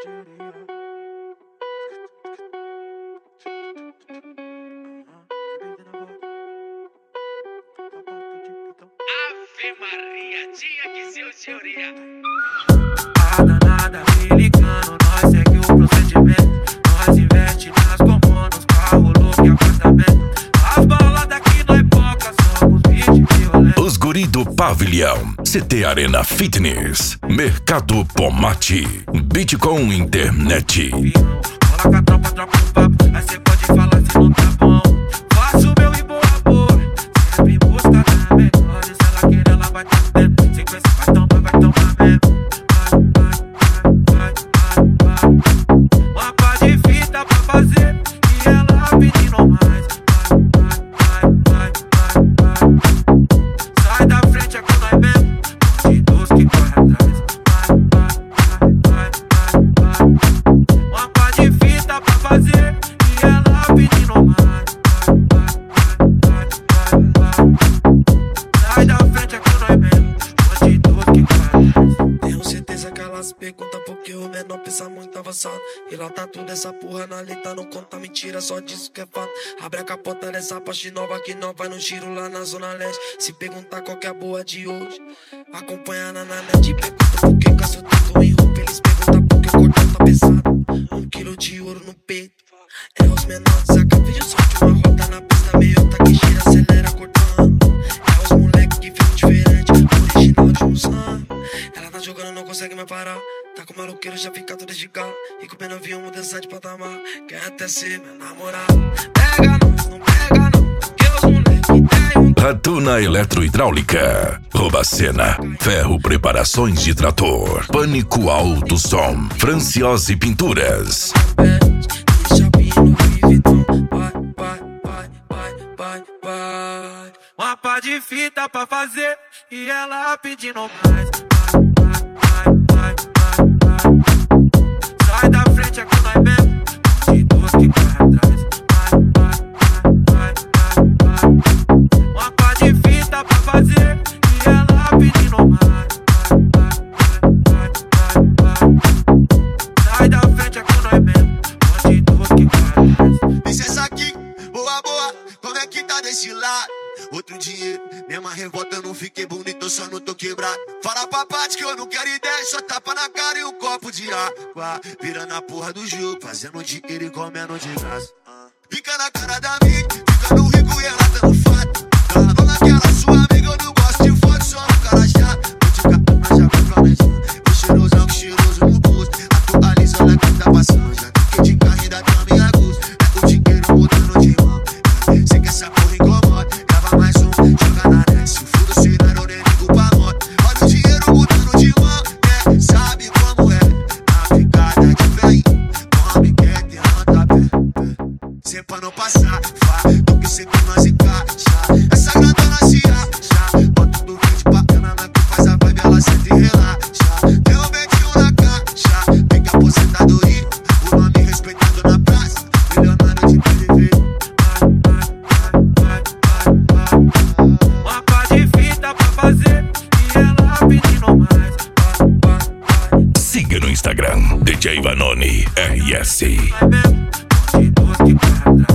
Ave Maria, tinha que ser o senhoria. A danada me ligando, nós segue o procedimento. Nós investe nas comunas, carro, louco e apartamento. As baladas aqui não é pouca, somos vítimas violentos. Os guri do Pavilhão, CT Arena Fitness, Mercado Pomate, Bitcoin Internet. Coloca a tropa, troca o papo, aí cê pode falar se não tá bom. Faço meu e boa boa, sempre em busca da melhor. Se ela querer, ela vai ter dentro. Sequência vai tomar mesmo. Uma pá de fita pra fazer e ela pedindo mais. Sai da frente, é com nós mesmo. Bandidos que corre atrás. Uma pá de fita pra fazer e ela pedindo mais. Sai da frente, é com nós mesmo. Bandidos que corre atrás. Tenho certeza que elas perguntam porque o menor pensa muito avançado. E lá tá tudo essa porra na letra, não conta mentira, só disso que é fato. Abre a capota dessa parte nova que nós vai no giro lá na zona leste. Se perguntar qual que é a boa de hoje, acompanha na net. Pergunta por que gasto tanto em roupa, eles perguntam por que o cordão tá pesado. 1 quilo de ouro no peito, é os menores, saca vídeo só de uma roda na pista, meio tá que gira, acelera cortando. É os moleque que ficam diferente, original de um sangue. Ela tá jogando, não consegue mais parar. Tá com maloqueiro, já fica todo de galo. E com o pena avião, mudança de patamar. Quer até ser meu namorado. Pega nós, não pega não, porque os moleque tem Ratuna Eletrohidráulica, Robacena, Ferro Preparações de Trator, Pânico Alto Som, Franciose Pinturas. Deixa vir no Vividão. Vai. Uma pá de fita pra fazer e ela pedindo mais. Sai da frente, é com nós mesmo. Bandidos que corre atrás. Uma pá de fita pra fazer e ela pedindo mais. Sai da frente, é com nós mesmo. Bandidos que corre atrás. Licença aqui, boa, como é que tá desse lado? Outro dinheiro, mesma revolta, eu não fiquei bonito, eu só não tô quebrado. Fala pra parte que eu não quero ideia, só tapa na cara e um copo de água. Virando a porra do jogo, fazendo dinheiro e comendo de graça. Fica na cara da amiga, ficando rico e ela dando fato. Ela não naquela sua amiga, eu não gosto de foto, só um cara chato. Vou te capar, mas já vou planejando. O cheirosão que cheiroso no busto. Atualiza, olha que tá passando. Já fiquei de carro e ainda tá meio a gosto. É o dinheiro mudando de mão. Sei que essa porra incomoda. Grava mais um, joga na net. Se o fundo se não nem ligo pra moto. Olha o dinheiro mudando de mão, né? Sabe como é? Na picada de velhinho. Come, quer, tem anda pé. Sempre pra não passar, faz do que sempre nós encaixa. Essa grandona se acha. Bota tudo verde bacana na que faz a vibe, ela sente e relaxa. Tem um ventinho na caixa, fica aposentadoria. O nome respeitado na praça, milionário de PDV. Uma pá de fita pra fazer e ela pedindo mais. Siga no Instagram, DJ Vanoni RS. Vai mesmo, bandidos que corre atrás.